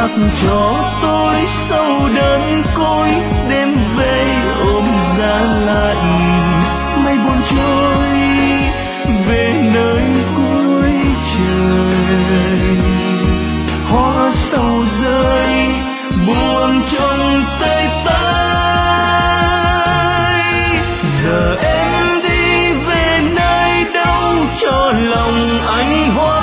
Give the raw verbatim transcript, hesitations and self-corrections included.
cho tôi sâu đơn côi, đêm về ôm giá lạnh mây buồn trôi về nơi cuối trời. Hoa sầu rơi buồn trong tay tay, giờ em đi về nơi đâu cho lòng anh hoa